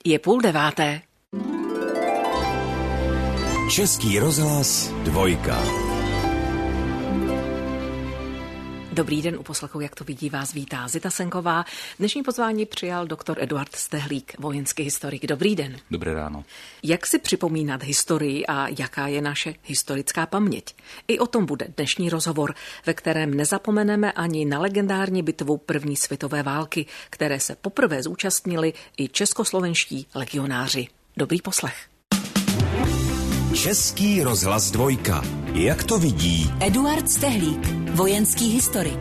Je 8:30. Český rozhlas Dvojka. Dobrý den, u poslechu Jak to vidí vás vítá Zita Senková. Dnešní pozvání přijal doktor Eduard Stehlík, vojenský historik. Dobrý den. Dobré ráno. Jak si připomínat historii a jaká je naše historická paměť? I o tom bude dnešní rozhovor, ve kterém nezapomeneme ani na legendární bitvu první světové války, které se poprvé zúčastnili i českoslovenští legionáři. Dobrý poslech. Český rozhlas Dvojka. Jak to vidí Eduard Stehlík, vojenský historik.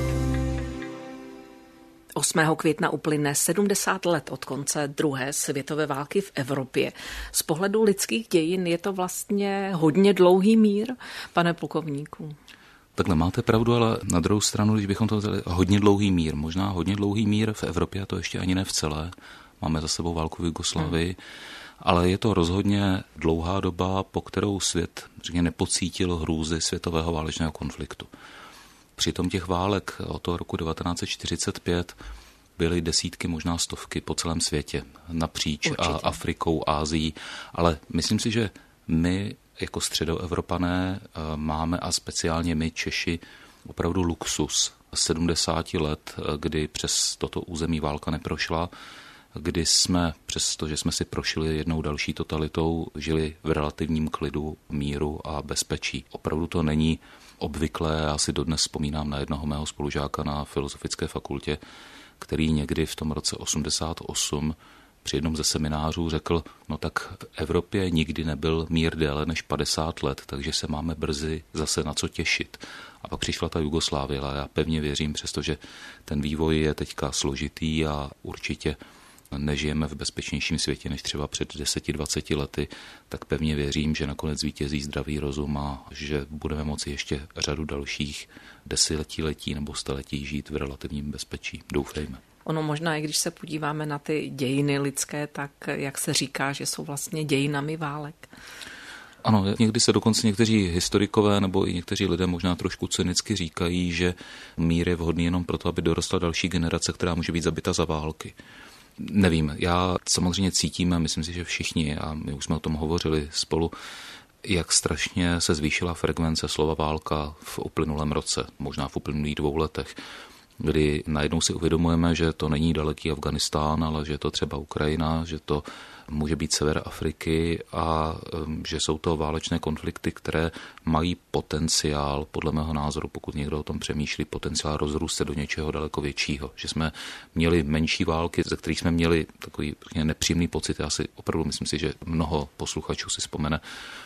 8. května uplyne 70 let od konce druhé světové války v Evropě. Z pohledu lidských dějin je to vlastně hodně dlouhý mír, pane plukovníku. Takhle máte pravdu, ale na druhou stranu, když bychom to vzali, hodně dlouhý mír, možná hodně dlouhý mír v Evropě, a to ještě ani ne v celé. Máme za sebou válku v Jugoslávii. Ale je to rozhodně dlouhá doba, po kterou svět nepocítil hrůzy světového válečného konfliktu. Přitom těch válek od toho roku 1945 byly desítky, možná stovky po celém světě, napříč Afrikou, Ázií. Ale myslím si, že my jako středoevropané máme, a speciálně my Češi, opravdu luxus 70 let, kdy přes toto území válka neprošla, kdy jsme, přestože jsme si prošli jednou další totalitou, žili v relativním klidu, míru a bezpečí. Opravdu to není obvyklé, já si dodnes vzpomínám na jednoho mého spolužáka na Filozofické fakultě, který někdy v tom roce 88 při jednom ze seminářů řekl, no tak v Evropě nikdy nebyl mír déle než 50 let, takže se máme brzy zase na co těšit. A pak přišla ta Jugoslávie, a já pevně věřím, přestože ten vývoj je teďka složitý a určitě nežijeme v bezpečnějším světě než třeba před 10-20 lety, tak pevně věřím, že nakonec zvítězí zdravý rozum a že budeme moci ještě řadu dalších desetiletí nebo staletí žít v relativním bezpečí. Doufejme. Ono možná, i když se podíváme na ty dějiny lidské, tak jak se říká, že jsou vlastně dějinami válek. Ano, někdy se dokonce někteří historikové nebo i někteří lidé možná trošku cynicky říkají, že mír je vhodný jenom proto, aby dorostla další generace, která může být zabita za války. Nevím, já samozřejmě cítím, a myslím si, že všichni, a my už jsme o tom hovořili spolu, jak strašně se zvýšila frekvence slova válka v uplynulém roce, možná v uplynulých 2 letech, kdy najednou si uvědomujeme, že to není daleký Afganistán, ale že je to třeba Ukrajina, že to může být sever Afriky a že jsou to válečné konflikty, které mají potenciál, podle mého názoru, pokud někdo o tom přemýšlí, potenciál rozrůst se do něčeho daleko většího. Že jsme měli menší války, ze kterých jsme měli takový nepříjemný pocit. Já si opravdu myslím si, že mnoho posluchačů si vzpomene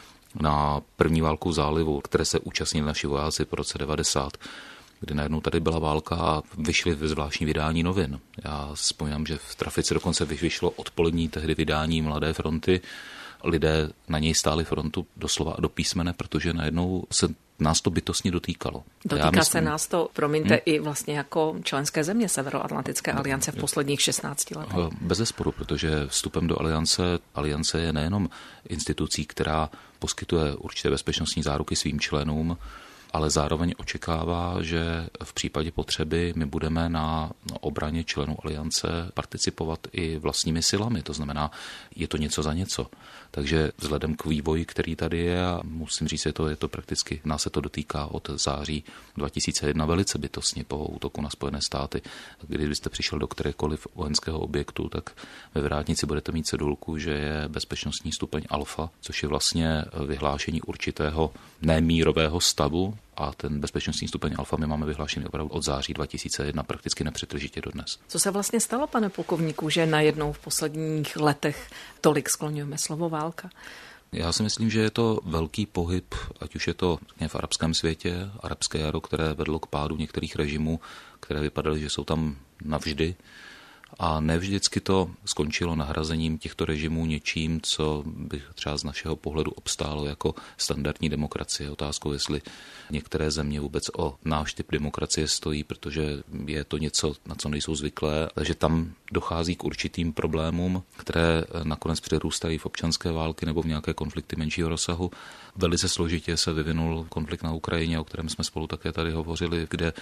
na první válku v zálivu, které se účastnili naši vojáci po roce 90, kdy najednou tady byla válka a vyšly ve zvláštní vydání novin. Já vzpomínám, že v Trafice dokonce vyšlo odpolední tehdy vydání Mladé fronty. Lidé na něj stáli frontu doslova a do písmene, protože najednou se nás to bytostně dotýkalo. Dotýká se nás to, promiňte, i vlastně jako členské země Severoatlantické aliance v posledních 16 letech. Bezesporu, protože vstupem do aliance je nejenom institucí, která poskytuje určité bezpečnostní záruky svým členům, ale zároveň očekává, že v případě potřeby my budeme na obraně členů aliance participovat i vlastními silami. To znamená, je to něco za něco. Takže vzhledem k vývoji, který tady je, a musím říct, je to prakticky, nás se to dotýká od září 2001 velice bytostně po útoku na Spojené státy. Kdybyste přišel do kterékoliv vojenského objektu, tak ve vrátnici budete mít cedulku, že je bezpečnostní stupeň alfa, což je vlastně vyhlášení určitého nemírového stavu, a ten bezpečnostní stupeň alfa my máme vyhlášený opravdu od září 2001 prakticky nepřetržitě dodnes. Co se vlastně stalo, pane plukovníku, že najednou v posledních letech tolik skloňujeme slovo válka? Já si myslím, že je to velký pohyb, ať už je to v arabském světě, arabské jaro, které vedlo k pádu některých režimů, které vypadaly, že jsou tam navždy. A ne vždycky to skončilo nahrazením těchto režimů něčím, co by třeba z našeho pohledu obstálo jako standardní demokracie. Otázkou, jestli některé země vůbec o náš typ demokracie stojí, protože je to něco, na co nejsou zvyklé. Takže tam dochází k určitým problémům, které nakonec přerůstají v občanské války nebo v nějaké konflikty menšího rozsahu. Velice složitě se vyvinul konflikt na Ukrajině, o kterém jsme spolu také tady hovořili, kde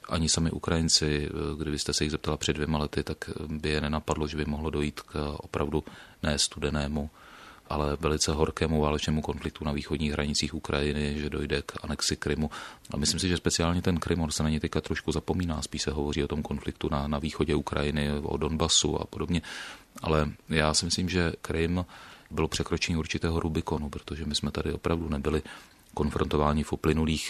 ani sami Ukrajinci, kdybyste se jich zeptala před 2 lety, tak by je nenapadlo, že by mohlo dojít k opravdu ne studenému, ale velice horkému válečnému konfliktu na východních hranicích Ukrajiny, že dojde k anexi Krymu. A myslím si, že speciálně ten Krym, on se na ně teďka trošku zapomíná, spíš se hovoří o tom konfliktu na východě Ukrajiny, o Donbasu a podobně. Ale já si myslím, že Krym bylo překročení určitého Rubikonu, protože my jsme tady opravdu nebyli konfrontováni v uplynulých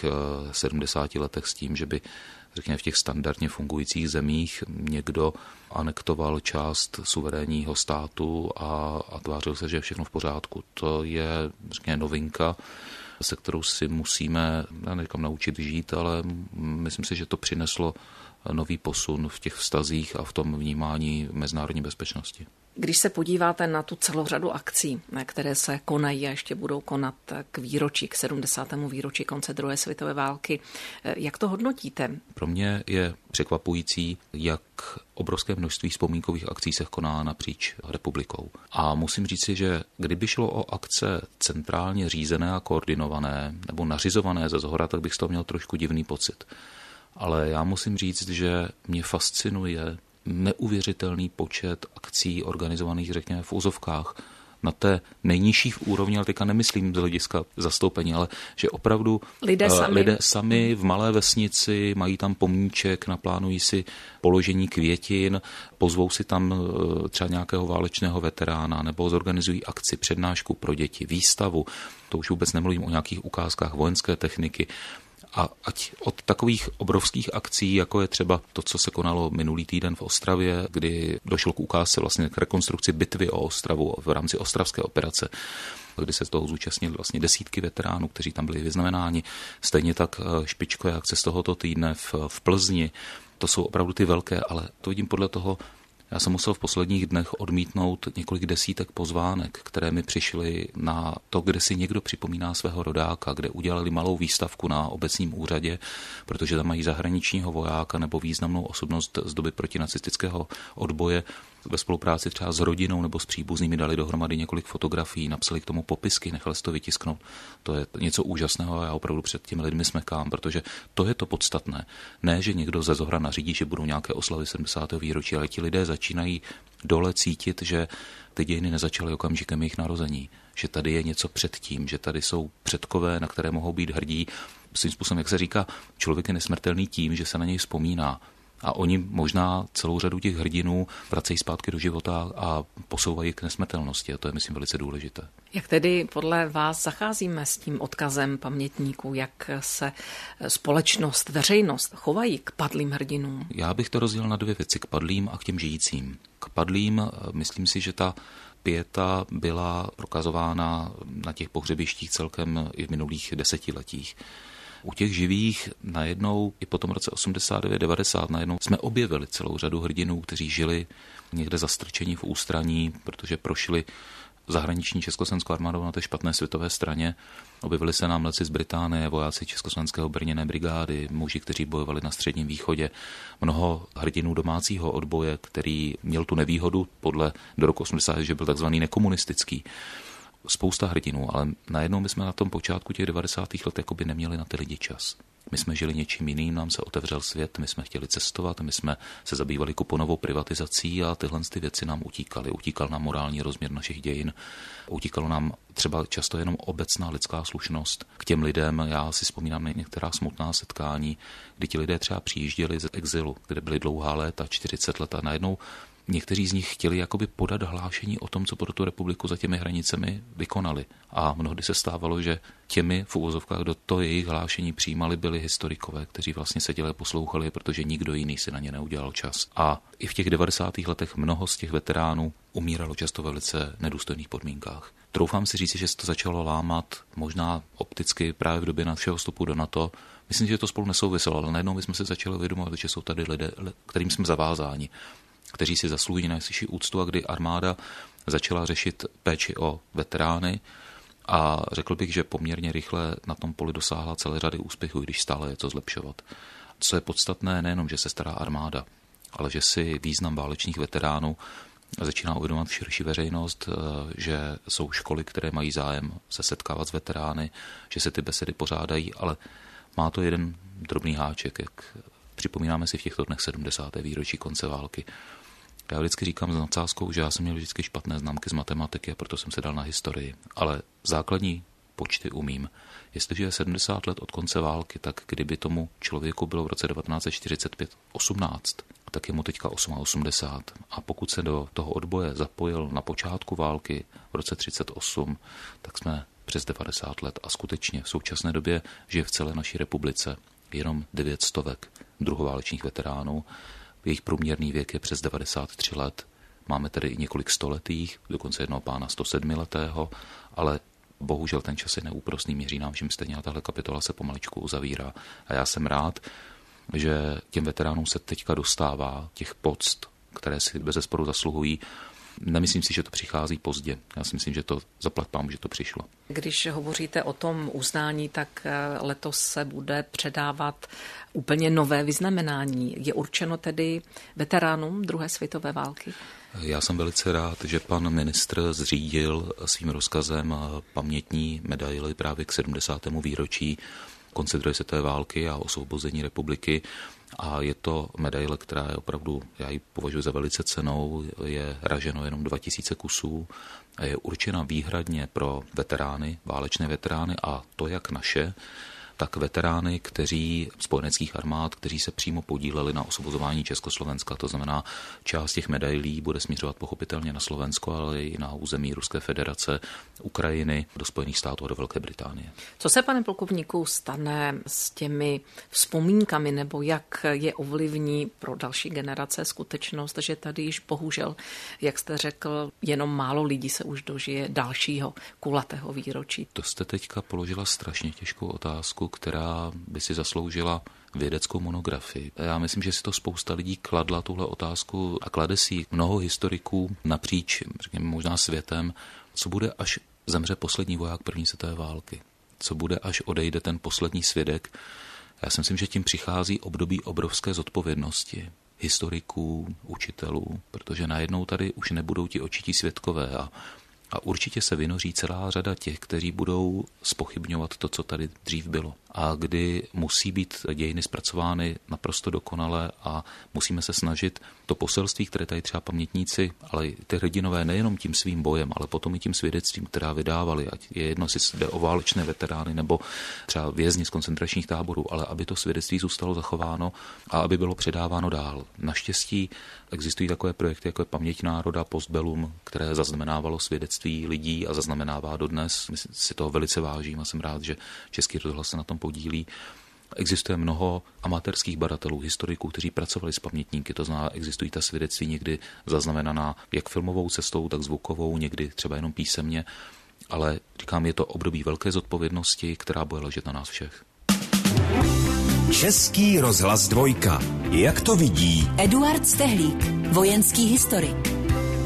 70 letech s tím, že by, řekněme, v těch standardně fungujících zemích někdo anektoval část suverénního státu a tvářil se, že je všechno v pořádku. To je, řekněme, novinka, se kterou si musíme, já neříkám naučit žít, ale myslím si, že to přineslo nový posun v těch vztazích a v tom vnímání mezinárodní bezpečnosti. Když se podíváte na tu celou řadu akcí, které se konají a ještě budou konat k výročí, k 70. výročí konce druhé světové války, jak to hodnotíte? Pro mě je překvapující, jak obrovské množství vzpomínkových akcí se koná napříč republikou. A musím říci, že kdyby šlo o akce centrálně řízené a koordinované nebo nařizované ze zhora, tak bych z toho měl trošku divný pocit. Ale já musím říct, že mě fascinuje neuvěřitelný počet akcí organizovaných, řekněme, v úzovkách na té nejnižší úrovni, ale teďka nemyslím z hlediska zastoupení, ale že opravdu lidé sami v malé vesnici mají tam pomníček, naplánují si položení květin, pozvou si tam třeba nějakého válečného veterána nebo zorganizují akci, přednášku pro děti, výstavu, to už vůbec nemluvím o nějakých ukázkách vojenské techniky. A ať od takových obrovských akcí, jako je třeba to, co se konalo minulý týden v Ostravě, kdy došlo k ukázce vlastně k rekonstrukci bitvy o Ostravu v rámci ostravské operace, kdy se z toho zúčastnili vlastně desítky veteránů, kteří tam byli vyznamenáni. Stejně tak špičkové akce z tohoto týdne v Plzni. To jsou opravdu ty velké, ale to vidím podle toho. Já jsem musel v posledních dnech odmítnout několik desítek pozvánek, které mi přišly na to, kde si někdo připomíná svého rodáka, kde udělali malou výstavku na obecním úřadě, protože tam mají zahraničního vojáka nebo významnou osobnost z doby protinacistického odboje. Ve spolupráci třeba s rodinou nebo s příbuznými dali dohromady několik fotografií, napsali k tomu popisky, nechali si to vytisknout. To je něco úžasného a já opravdu před těmi lidmi smekám, protože to je to podstatné. Ne, že někdo ze zhora nařídí, že budou nějaké oslavy 70. výročí, ale ti lidé začínají dole cítit, že ty dějiny nezačaly okamžikem jejich narození, že tady je něco předtím, že tady jsou předkové, na které mohou být hrdí. Svým způsobem, jak se říká, člověk je nesmrtelný tím, že se na něj vzpomíná. A oni možná celou řadu těch hrdinů vracejí zpátky do života a posouvají k nesmrtelnosti. A to je, myslím, velice důležité. Jak tedy podle vás zacházíme s tím odkazem pamětníků? Jak se společnost, veřejnost chovají k padlým hrdinům? Já bych to rozdělil na 2 věci, k padlým a k těm žijícím. K padlým myslím si, že ta pieta byla prokazována na těch pohřebištích celkem i v minulých desetiletích. U těch živých najednou i po tom roce 89-90 najednou jsme objevili celou řadu hrdinů, kteří žili někde zastrčení v ústraní, protože prošli zahraniční československou armádou na té špatné světové straně. Objevili se nám letci z Británie, vojáci československého brněné brigády, muži, kteří bojovali na Středním východě. Mnoho hrdinů domácího odboje, který měl tu nevýhodu do roku 80, že byl takzvaný nekomunistický. Spousta hrdinů, ale najednou my jsme na tom počátku těch 90. let jakoby neměli na ty lidi čas. My jsme žili něčím jiným, nám se otevřel svět, my jsme chtěli cestovat, my jsme se zabývali kuponovou privatizací a tyhle ty věci nám utíkaly. Utíkal nám morální rozměr našich dějin, utíkalo nám třeba často jenom obecná lidská slušnost k těm lidem. Já si vzpomínám na některá smutná setkání, kdy ti lidé třeba přijížděli z exilu, kde byli dlouhá léta, 40 let a najednou někteří z nich chtěli jakoby podat hlášení o tom, co pro tu republiku za těmi hranicemi vykonali. A mnohdy se stávalo, že těmi v uvozovkách, kdo to jejich hlášení přijímali, byli historikové, kteří vlastně seděli a poslouchali, protože nikdo jiný si na ně neudělal čas. A i v těch 90. letech mnoho z těch veteránů umíralo často ve velice nedůstojných podmínkách. Troufám si říct, že se to začalo lámat možná opticky právě v době našeho vstupu do NATO. Myslím, že to spolu nesouviselo, ale najednou jsme se začali uvědomovat, že jsou tady lidé, kterým jsme zavázáni, kteří si zaslouží nejvyšší úctu, a kdy armáda začala řešit péči o veterány a řekl bych, že poměrně rychle na tom poli dosáhla celé řady úspěchů, když stále je co zlepšovat. Co je podstatné, nejenom, že se stará armáda, ale že si význam válečných veteránů začíná uvědomovat širší veřejnost, že jsou školy, které mají zájem se setkávat s veterány, že se ty besedy pořádají, ale má to jeden drobný háček, jak Připomínáme si v těchto dnech 70. výročí konce války. Já vždycky říkám s nadsázkou, že já jsem měl vždycky špatné známky z matematiky a proto jsem se dal na historii. Ale základní počty umím. Jestliže je 70 let od konce války, tak kdyby tomu člověku bylo v roce 1945 18, tak je mu teďka 88. A pokud se do toho odboje zapojil na počátku války v roce 38, tak jsme přes 90 let. A skutečně v současné době žije v celé naší republice jenom 900 druhoválečných veteránů. Jejich průměrný věk je přes 93 let. Máme tedy i několik stoletých, dokonce jednoho pána 107letého, ale bohužel ten čas je neúprosný, měří nám všem stejně a tahle kapitola se pomaličku uzavírá. A já jsem rád, že těm veteránům se teďka dostává těch poct, které si bezesporu zasluhují. Nemyslím si, že to přichází pozdě. Já si myslím, že to zaplať pánbůh, že to přišlo. Když hovoříte o tom uznání, tak letos se bude předávat úplně nové vyznamenání. Je určeno tedy veteránům druhé světové války? Já jsem velice rád, že pan ministr zřídil svým rozkazem pamětní medaili právě k 70. výročí konce druhé světové války a osvobození republiky. A je to medaile, která je opravdu, já ji považuji za velice cennou, je raženo jenom 2000 kusů a je určena výhradně pro veterány, válečné veterány a to jak naše, tak veterány, kteří spojeneckých armád, kteří se přímo podíleli na osvobozování Československa. To znamená, část těch medailí bude směřovat pochopitelně na Slovensko, ale i na území Ruské federace, Ukrajiny, do Spojených států a do Velké Británie. Co se, pane plukovníku, stane s těmi vzpomínkami, nebo jak je ovlivní pro další generace skutečnost, že tady již bohužel, jak jste řekl, jenom málo lidí se už dožije dalšího kulatého výročí? To jste teďka položila strašně těžkou otázku, která by si zasloužila vědeckou monografii. Já myslím, že si to spousta lidí kladla tuhle otázku a klade si mnoho historiků napříč, řekněme, možná světem, co bude, až zemře poslední voják první světové války. Co bude, až odejde ten poslední svědek. Já si myslím, že tím přichází období obrovské zodpovědnosti historiků, učitelů, protože najednou tady už nebudou ti očití svědkové a určitě se vynoří celá řada těch, kteří budou zpochybňovat to, co tady dřív bylo. A kdy musí být dějiny zpracovány naprosto dokonale a musíme se snažit to poselství, které tady třeba pamětníci, ale i ty hrdinové nejenom tím svým bojem, ale potom i tím svědectvím, která vydávali, ať je jedno, jestli jde o válečné veterány nebo třeba vězni z koncentračních táborů, ale aby to svědectví zůstalo zachováno a aby bylo předáváno dál. Naštěstí existují takové projekty, jako je Paměť národa, Postbellum, které zaznamenávalo svědectví lidí a zaznamenává dodnes. My si toho velice vážím a jsem rád, že Český rozhlas se na tom podílí. Existuje mnoho amatérských badatelů, historiků, kteří pracovali s pamětníky, to znamená, existují ta svědectví někdy zaznamenaná jak filmovou cestou, tak zvukovou, někdy třeba jenom písemně, ale říkám, je to období velké zodpovědnosti, která bude ležet na nás všech. Český rozhlas Dvojka. Jak to vidí Eduard Stehlík, vojenský historik.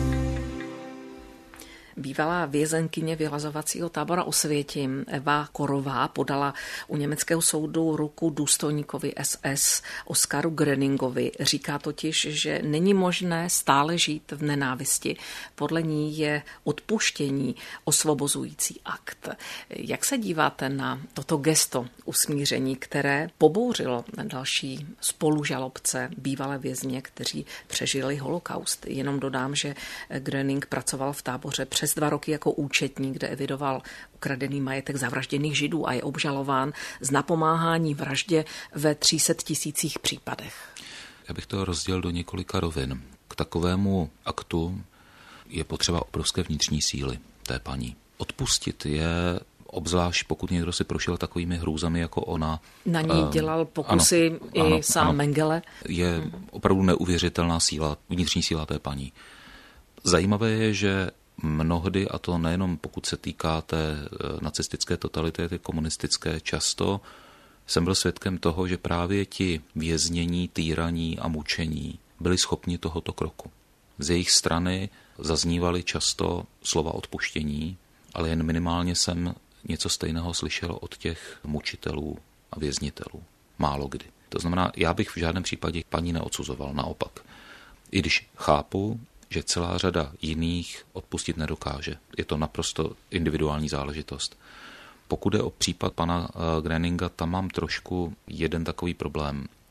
Bývalá vězenkyně vyhlazovacího tábora Osvětim Eva Korová podala u německého soudu ruku důstojníkovi SS Oskaru Gröningovi. Říká totiž, že není možné stále žít v nenávisti. Podle ní je odpuštění osvobozující akt. Jak se díváte na toto gesto usmíření, které pobouřilo další spolužalobce, bývalé vězně, kteří přežili holokaust? Jenom dodám, že Gröning pracoval v táboře přes 2 roky jako účetní, kde evidoval ukradený majetek zavražděných Židů a je obžalován z napomáhání vraždě ve 300 000 případech. Já bych to rozdělil do několika rovin. K takovému aktu je potřeba obrovské vnitřní síly té paní. Odpustit je, obzvlášť pokud někdo si prošel takovými hrůzami jako ona. Na ní dělal pokusy i sám Mengele. Je opravdu neuvěřitelná síla, vnitřní síla té paní. Zajímavé je, že mnohdy, a to nejenom pokud se týká té nacistické totality, té komunistické, často jsem byl svědkem toho, že právě ti věznění, týraní a mučení byli schopni tohoto kroku. Z jejich strany zaznívaly často slova odpuštění, ale jen minimálně jsem něco stejného slyšel od těch mučitelů a věznitelů. Málo kdy. To znamená, já bych v žádném případě paní neodsuzoval, naopak. I když chápu, že celá řada jiných odpustit nedokáže. Je to naprosto individuální záležitost. Pokud je o případ pana Gröninga, tam mám trošku jeden takový problém.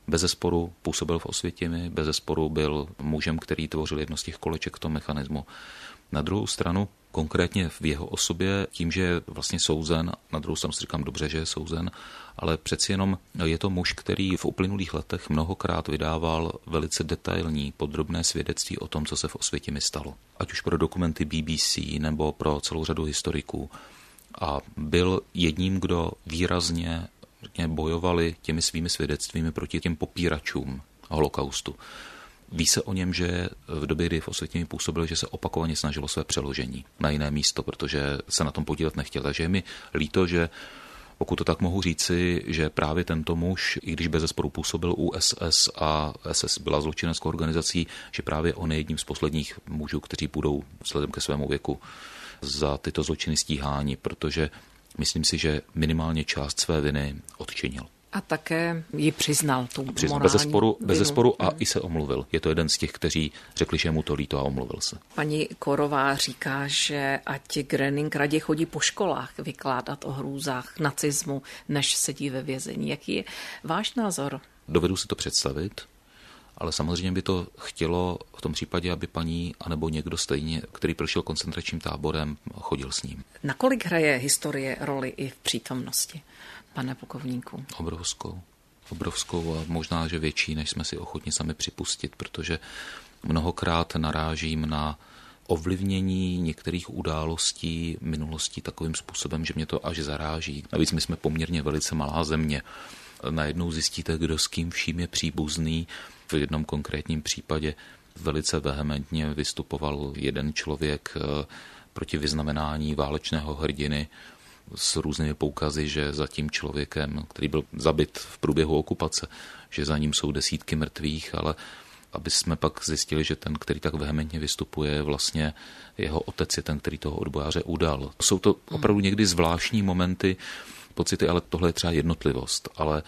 Bezesporu působil v Osvětimi, bezesporu byl mužem, který tvořil jedno z těch koleček v tom mechanismu. Na druhou stranu, konkrétně v jeho osobě, tím, že je vlastně souzen, na druhou stranu si říkám dobře, že je souzen, ale přeci jenom je to muž, který v uplynulých letech mnohokrát vydával velice detailní, podrobné svědectví o tom, co se v Osvětimi stalo. Ať už pro dokumenty BBC nebo pro celou řadu historiků. A byl jedním, kdo výrazně bojovali těmi svými svědectvími proti těm popíračům holokaustu. Ví se o něm, že v době, kdy v Osvětimi působil, že se opakovaně snažilo své přeložení na jiné místo, protože se na tom podílet nechtěl. Takže je mi líto, že pokud to tak mohu říci, že právě tento muž, i když bezesporu působil u SS a SS byla zločineckou organizací, že právě on je jedním z posledních mužů, kteří budou vzhledem ke svému věku za tyto zločiny stíháni, protože myslím si, že minimálně část své viny odčinil. A také ji přiznal tu morální bezesporu a i se omluvil. Je to jeden z těch, kteří řekli, že mu to líto a omluvil se. Paní Korová říká, že ať Gröning raději chodí po školách vykládat o hrůzách nacismu, než sedí ve vězení. Jaký je váš názor? Dovedu si to představit, ale samozřejmě by to chtělo v tom případě, aby paní anebo někdo stejně, který prošel koncentračním táborem, chodil s ním. Nakolik hraje historie roli i v přítomnosti, pane plukovníku? Obrovskou a možná, že větší, než jsme si ochotni sami připustit, protože mnohokrát narážím na ovlivnění některých událostí minulosti takovým způsobem, že mě to až zaráží. Navíc my jsme poměrně velice malá země. Najednou zjistíte, kdo s kým vším je příbuzný. V jednom konkrétním případě velice vehementně vystupoval jeden člověk proti vyznamenání válečného hrdiny s různými poukazy, že za tím člověkem, který byl zabit v průběhu okupace, že za ním jsou desítky mrtvých, ale aby jsme pak zjistili, že ten, který tak vehementně vystupuje, vlastně jeho otec je ten, který toho odbojáře udal. Jsou to opravdu někdy zvláštní momenty, pocity, ale tohle je třeba jednotlivost. Ale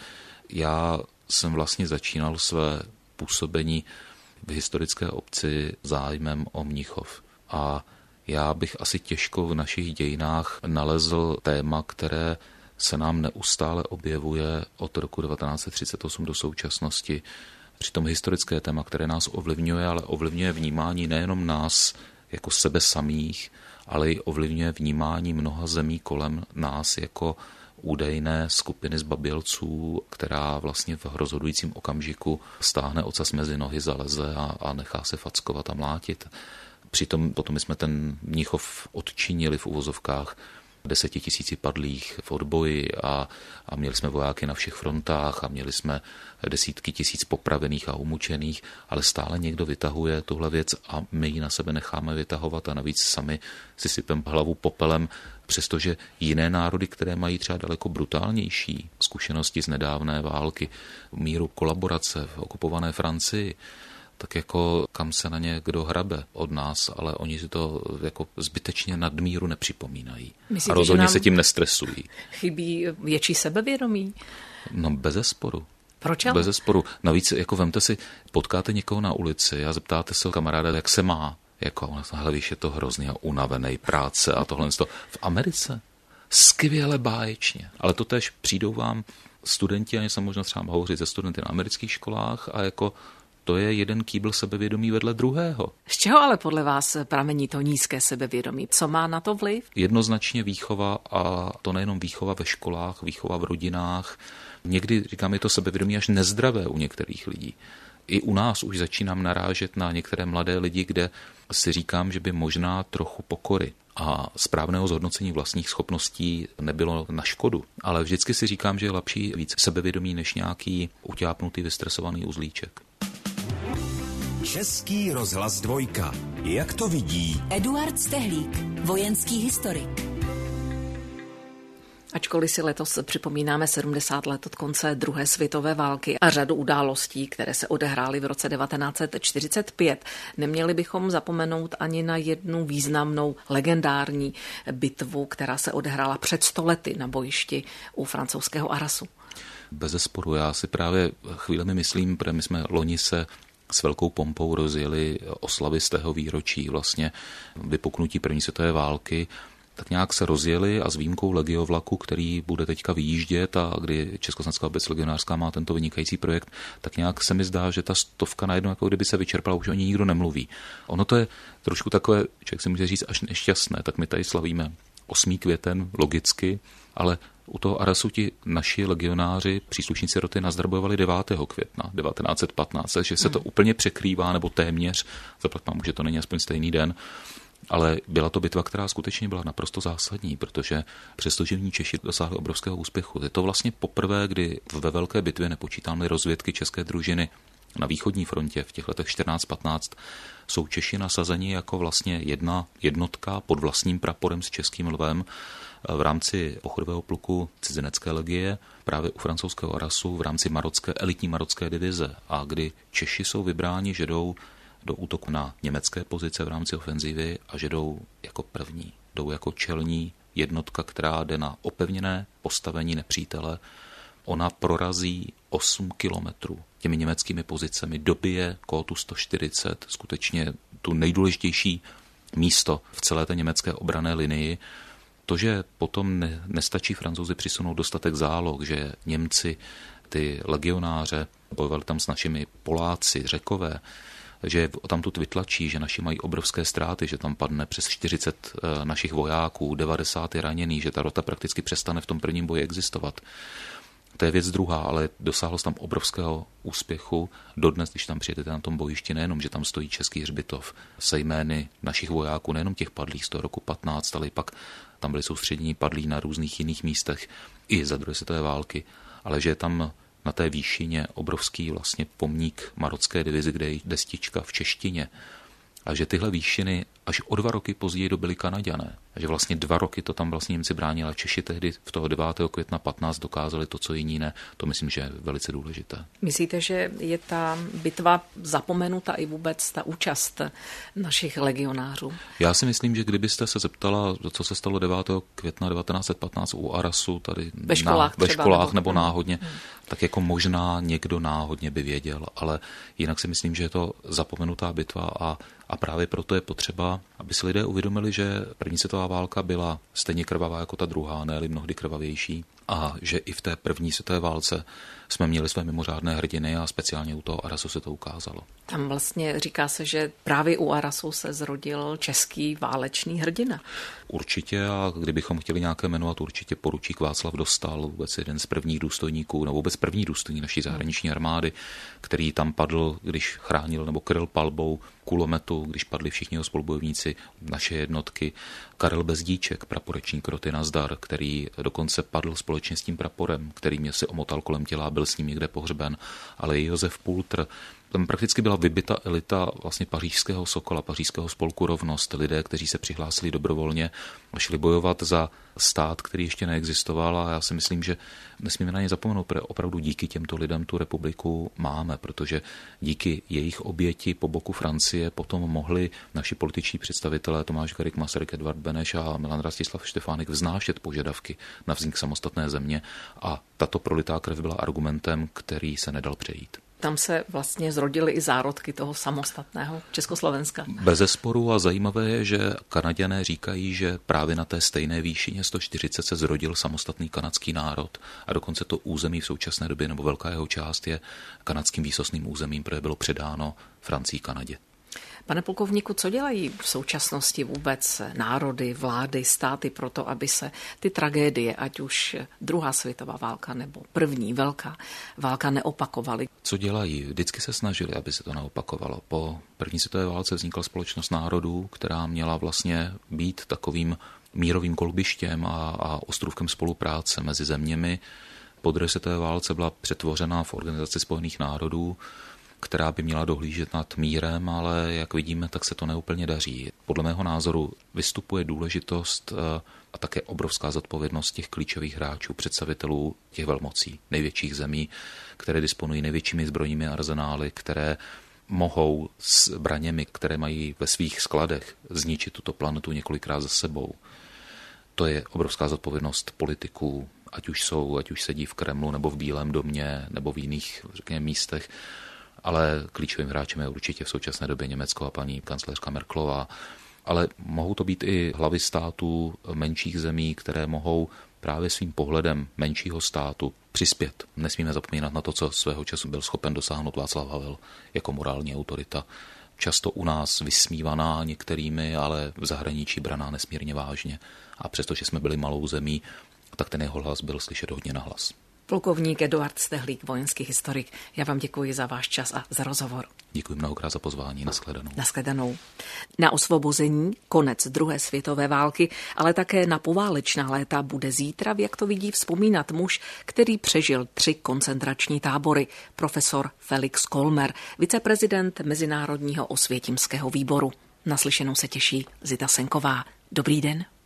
já jsem vlastně začínal své působení v historické obci zájmem o Mnichov. A já bych asi těžko v našich dějinách nalezl téma, které se nám neustále objevuje od roku 1938 do současnosti. Přitom historické téma, které nás ovlivňuje, ale ovlivňuje vnímání nejenom nás jako sebe samých, ale i ovlivňuje vnímání mnoha zemí kolem nás jako údajné skupiny zbabělců, která vlastně v rozhodujícím okamžiku stáhne ocas mezi nohy, zaleze a nechá se fackovat a mlátit. Přitom potom jsme ten Mnichov odčinili v uvozovkách 10 000 padlých v odboji a měli jsme vojáky na všech frontách a měli jsme desítky tisíc popravených a umučených, ale stále někdo vytahuje tuhle věc a my ji na sebe necháme vytahovat a navíc sami si sypem hlavu popelem, přestože jiné národy, které mají třeba daleko brutálnější zkušenosti z nedávné války, míru kolaborace v okupované Francii, tak jako kam se na ně kdo hrabe od nás, ale oni si to jako zbytečně nadmíru nepřipomínají. Myslíte, a rozhodně se tím nestresují. Chybí větší sebevědomí? No bezesporu. Proč ale? Bezesporu. Navíc jako vemte si, potkáte někoho na ulici a zeptáte se kamaráda, jak se má. Jako, hele, víš, je to hrozný a unavený práce a tohle. V Americe skvěle báječně. Ale to tež přijdou vám studenti, a jsem možná třeba hovořit se studenty na amerických školách a jako to je jeden kýbl sebevědomí vedle druhého. Z čeho ale podle vás pramení to nízké sebevědomí? Co má na to vliv? Jednoznačně výchova, a to nejenom výchova ve školách, výchova v rodinách. Někdy, říkám, je to sebevědomí až nezdravé u některých lidí. I u nás už začínám narážet na některé mladé lidi, kde si říkám, že by možná trochu pokory a správného zhodnocení vlastních schopností nebylo na škodu. Ale vždycky si říkám, že je lepší víc sebevědomí než nějaký utápnutý, vystresovaný uzlíček. Český rozhlas 2. Jak to vidí Eduard Stehlík, vojenský historik. Ačkoliv si letos připomínáme 70 let od konce druhé světové války a řadu událostí, které se odehrály v roce 1945, neměli bychom zapomenout ani na jednu významnou legendární bitvu, která se odehrála před 100 lety na bojišti u francouzského Arrasu. Bezesporu, já si právě chvílemi myslím, protože my jsme loni se s velkou pompou rozjeli oslavy z tého výročí vlastně vypuknutí první světové války tak nějak se rozjeli a s výjimkou legiovlaku, který bude teďka vyjíždět a kdy Československá obec legionářská má tento vynikající projekt, tak nějak se mi zdá, že ta 100 najednou jako kdyby se vyčerpala, už o ní nikdo nemluví. Ono to je trošku takové, člověk si může říct, až nešťastné, tak my tady slavíme 8. květen, logicky, ale u toho Arasu ti naši legionáři, příslušníci roty Nazdar bojovali 9. května 1915, že se to úplně překrývá, nebo téměř, zaplat mám, že to není aspoň stejný den, ale byla to bitva, která skutečně byla naprosto zásadní, protože přestože v ní Češi dosáhli obrovského úspěchu. Je to vlastně poprvé, kdy ve velké bitvě, nepočítáme rozvědky české družiny na východní frontě v těch letech 14-15, jsou Češi nasazeni jako vlastně jedna jednotka pod vlastním praporem s českým lvem v rámci pochodového pluku cizinecké legie, právě u francouzského Arasu v rámci elitní marocké divize. A kdy Češi jsou vybráni, že jdou do útoku na německé pozice v rámci ofenzivy a že jdou jako první. Jdou jako čelní jednotka, která jde na opevněné postavení nepřítele. Ona prorazí 8 kilometrů těmi německými pozicemi, dobije kótu 140, skutečně tu nejdůležitější místo v celé té německé obranné linii. To, že potom nestačí Francouzi přisunout dostatek záloh, že Němci, ty legionáře, bojovali tam s našimi Poláci, Řekové, že tamtud vytlačí, že naši mají obrovské ztráty, že tam padne přes 40 našich vojáků, 90 je raněný, že ta rota prakticky přestane v tom prvním boji existovat. To je věc druhá, ale dosáhlo se tam obrovského úspěchu. Dodnes, když tam přijedete na tom bojišti, nejenom, že tam stojí český hřbitov se jmény našich vojáků, nejenom těch padlých z toho roku 15, ale i pak tam byli soustředění padlí na různých jiných místech i za druhé světové války, ale že je tam na té výšině obrovský vlastně pomník marocké divizi, kde je destička v češtině. A že tyhle výšiny až o 2 roky později dobyli Kanaďané. A že vlastně 2 roky to tam vlastně Němci bránili a Češi tehdy v toho 9. května 15 dokázali to, co jiní ne. To myslím, že je velice důležité. Myslíte, že je ta bitva zapomenuta i vůbec ta účast našich legionářů? Já si myslím, že kdybyste se zeptala, co se stalo 9. května 1915 u Arasu, tady ve školách nebo náhodně, tak jako možná někdo náhodně by věděl, ale jinak si myslím, že je to zapomenutá bitva a právě proto je potřeba, aby si lidé uvědomili, že první světová válka byla stejně krvavá jako ta druhá, ne-li mnohdy krvavější, a že i v té první světové válce jsme měli své mimořádné hrdiny a speciálně u toho Arasu se to ukázalo. Tam vlastně říká se, že právě u Arasu se zrodil český válečný hrdina. Určitě, a kdybychom chtěli nějaké jmenovat, určitě poručík Václav Dostál, vůbec jeden z prvních důstojníků, nebo vůbec první důstojník naší zahraniční armády, který tam padl, když chránil nebo kryl palbou kulometu, když padli všichni jeho spolubojovníci, naše jednotky. Karel Bezdíček, praporečník roty Nazdar, který dokonce padl společně s tím praporem, který mě si omotal kolem těla, byl s ním někde pohřben, ale i Josef Pultr. Tam prakticky byla vybita elita vlastně pařížského Sokola, pařížského spolku Rovnost, lidé, kteří se přihlásili dobrovolně a šli bojovat za stát, který ještě neexistoval, a já si myslím, že nesmíme na ně zapomenout, protože opravdu díky těmto lidem tu republiku máme, protože díky jejich oběti po boku Francie potom mohli naši političtí představitelé Tomáš Garrigue Masaryk, Edvard Beneš a Milan Rastislav Štefánek vznášet požadavky na vznik samostatné země, a tato prolitá krev byla argumentem, který se nedal přejít. Tam se vlastně zrodily i zárodky toho samostatného Československa. Bezesporu, a zajímavé je, že Kanaďané říkají, že právě na té stejné výšině 140 se zrodil samostatný kanadský národ a dokonce to území v současné době, nebo velká jeho část, je kanadským výsostným územím, které bylo předáno Francii Kanadě. Pane plukovníku, co dělají v současnosti vůbec národy, vlády, státy pro to, aby se ty tragédie, ať už druhá světová válka nebo první velká válka, neopakovaly? Co dělají? Vždycky se snažili, aby se to neopakovalo. Po první světové válce vznikla Společnost národů, která měla vlastně být takovým mírovým kolbištěm a ostrůvkem spolupráce mezi zeměmi. Po druhé světové válce byla přetvořena v Organizaci spojených národů, která by měla dohlížet nad mírem, ale jak vidíme, tak se to neúplně daří. Podle mého názoru vystupuje důležitost a také obrovská zodpovědnost těch klíčových hráčů, představitelů těch velmocí, největších zemí, které disponují největšími zbrojními arzenály, které mohou s zbraněmi, které mají ve svých skladech, zničit tuto planetu několikrát za sebou. To je obrovská zodpovědnost politiků, ať už sedí v Kremlu, nebo v Bílém domě, nebo v jiných, řekněme, místech. Ale klíčovým hráčem je určitě v současné době Německo a paní kancléřka Merkelová. ale mohou to být i hlavy států menších zemí, které mohou právě svým pohledem menšího státu přispět. Nesmíme zapomínat na to, co svého času byl schopen dosáhnout Václav Havel jako morální autorita. Často u nás vysmívaná některými, ale v zahraničí braná nesmírně vážně. A přestože jsme byli malou zemí, tak ten jeho hlas byl slyšet hodně nahlas. Plukovník Eduard Stehlík, vojenský historik. Já vám děkuji za váš čas a za rozhovor. Děkuji mnohokrát za pozvání. Nashledanou. Nashledanou. Na osvobození, konec druhé světové války, ale také na poválečná léta bude zítra, jak to vidí, vzpomínat muž, který přežil 3 koncentrační tábory, profesor Felix Kolmer, viceprezident Mezinárodního osvětimského výboru. Naslyšenou se těší Zita Senková. Dobrý den.